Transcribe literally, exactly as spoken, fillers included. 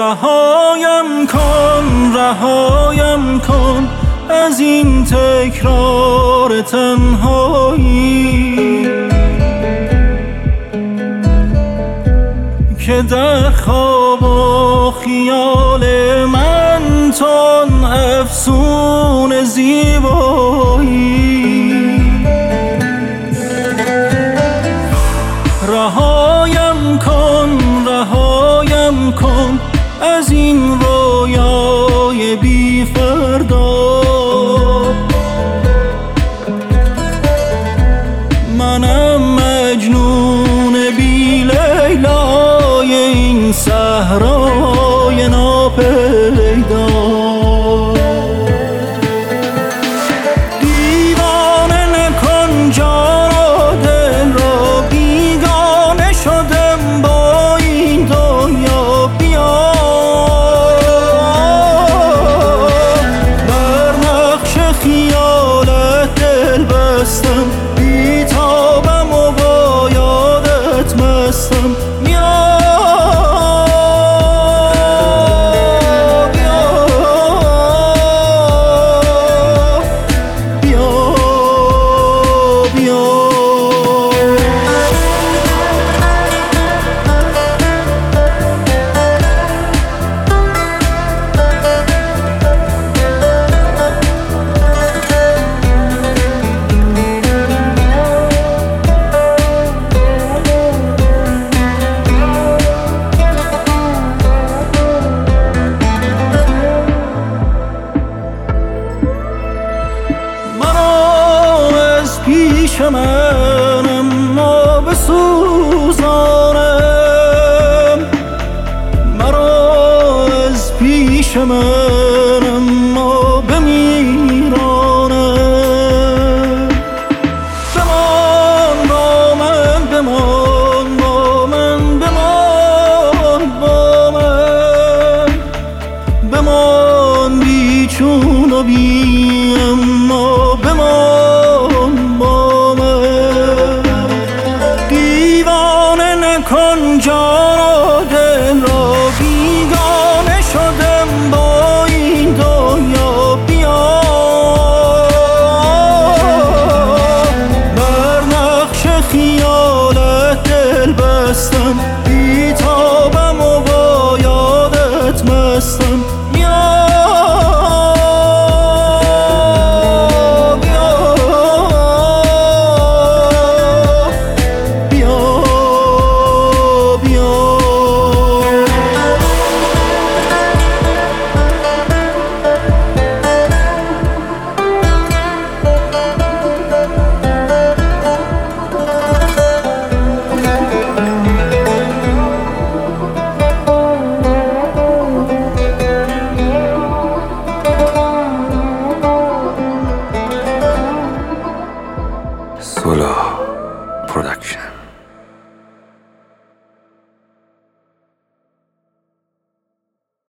رهایم کن رهایم کن از این تکرار تنهایی که در خواب و خیال من تن افسون زیبایی. رهایم کن رهایم کن از این رویای بی فردا، منم مجنون بی لیلای این صحرای ناپیدا. دیوانه نکن جان و دل را، بیگانه شدم با این دنیا. بیا بر نقش خیالت دل بستم، بیتابم و با یادت مستم. پیش من اما بسوزانم، مرا از پیش من